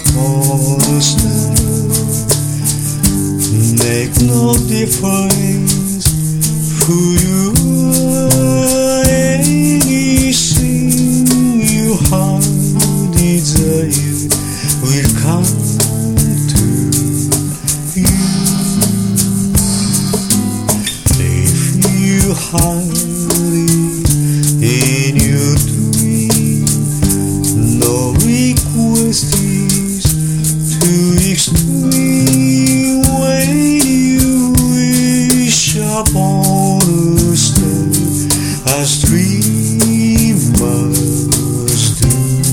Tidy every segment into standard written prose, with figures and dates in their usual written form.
upon a star. Make no difference who you are. Anything you heart desire will come to you. If you hide in your dream, no request is too extreme. When you wish upon a star, as dreamers do.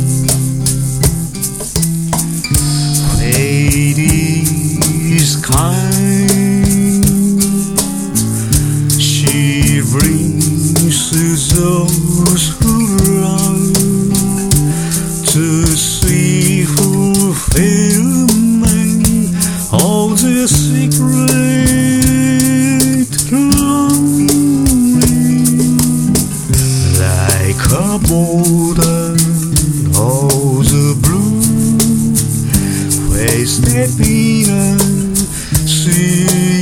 Fate is kind, she brings to those who love to see fulfillment of their secret longing, like a border of the blue, where stepping and see